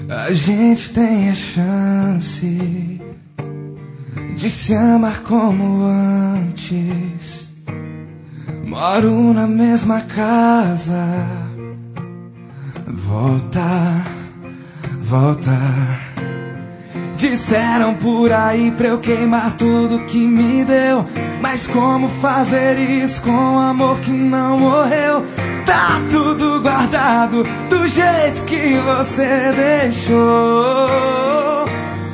a gente tem a chance de se amar como antes. Moro na mesma casa. Volta, volta. Disseram por aí pra eu queimar tudo que me deu, mas como fazer isso com amor que não morreu? Tá tudo guardado do jeito que você deixou.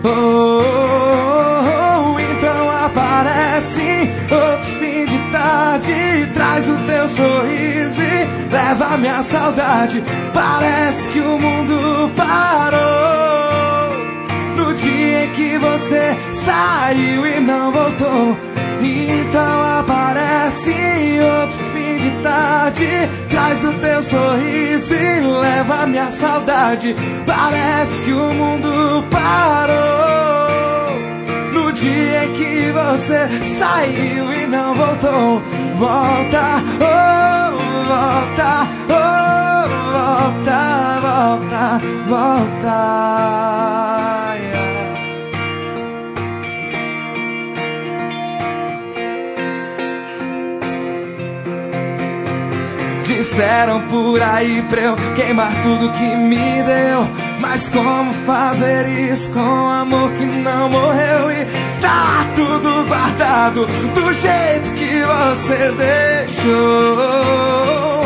Então aparece outro fim de tarde, traz o teu sorriso e leva minha saudade. Parece que o mundo parou no dia em que você saiu e não voltou. Então aparece outro fim de tarde, traz o teu sorriso e leva minha saudade. Parece que o mundo parou no dia em que você saiu e não voltou. Volta, oh, volta, oh, volta, volta, volta. Disseram por aí pra eu queimar tudo que me deu, mas como fazer isso com amor que não morreu? E tá tudo guardado do jeito que você deixou.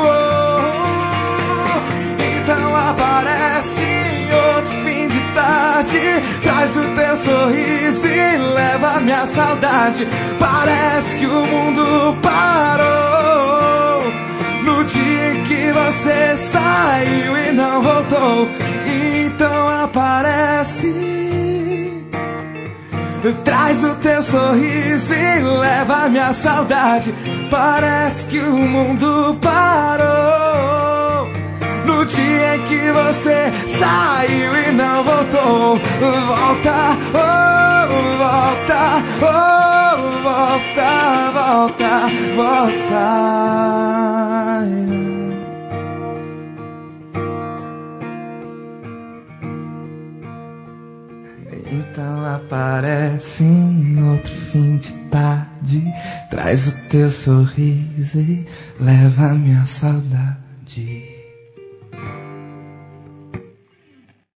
Então aparece outro fim de tarde, traz o teu sorriso e leva minha saudade. Parece que o mundo parou no dia em que você saiu e não voltou. Então aparece, traz o teu sorriso e leva minha saudade. Parece que o mundo parou no dia em que você saiu e não voltou. Volta, oh, volta, oh, volta, volta, volta. Então aparece em outro fim de tarde, traz o teu sorriso e leva minha saudade.